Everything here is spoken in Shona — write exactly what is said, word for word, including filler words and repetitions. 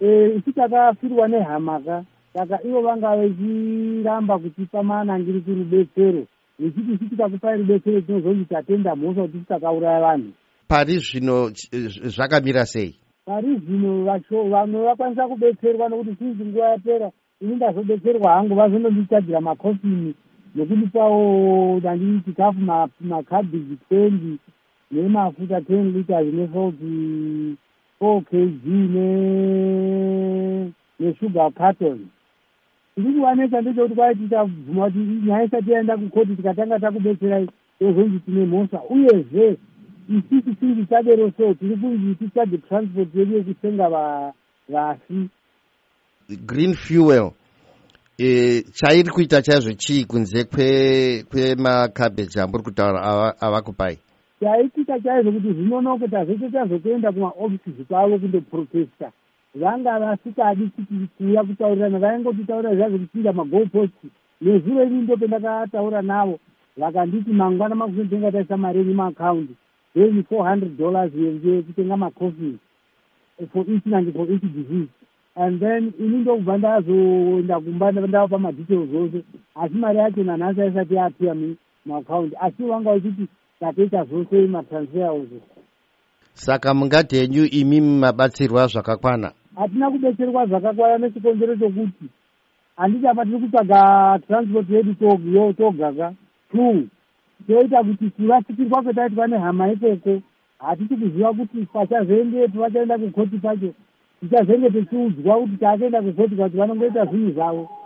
ichitakafirwa nehamaka saka ivo vanga vechiramba kutipa manangiriki rubetsero vechiti ichi tikakupai rubetsero tinozonzi tatenda mhosva kuti titakauraya vanhu. Pari zvino zvakamira sei? Pari zvino vamwe vakwanisa kubetserwa nokuti sinzi nguva yapera ini ndazobetserwa hangu vazonondichadzira makofini nekudipawo dandi chikafu makhabhiji twenty nemafuta ten liters nesauti four kilograms nesugar carton. Tiri kuwanesa ndechekuti kwai titabvuma kuti nyaya isati yaenda kukoti tikatanga takubetserai tozonzi tine mhosva uyezve isisi singi tadero so tiri kunzi tichadze transport yedu yekutenga vasi. Green fuel e, chairi kuita chaizvo chii kunze kwemakhabheji amburi kutaura avakupai? Chaitika chaizvo kuti zvinonoke tazvese tazotoenda kumaofisi kwavo kundoprotesta vanga vasikadi kuti kuuya kutaurirana vaingotitaurira zvazvo kuchira magoposti nezuro ini ndo pendakataura navo vakanditi mangwana makutenga taisa mari yenyu maakaundi then four hundred dollars yenje kutenga macoffee for each and for each disease and then ini ndokubva ndazoenda kumba ndava madetails ose asi mari yacho nanhasi aisati yapia maakaundi asi vanga vachiti tatoita zvose matransfer ose. Saka mungati henyu imi mabatsirwa zvakakwana? Hatina kubetserwa zvakakwana nechikonzero chokuti handiti apa tiri kutsvaga transport yedu togaka two toita kuti kurasikirwa kwetaitwa nehama ikoko hatisi kuziva kuti pachazoendepo vachaenda kukoti pacho tichazenge tichiudzwa kuti takaenda kukoti kuti vanongoita zvinhu zvavo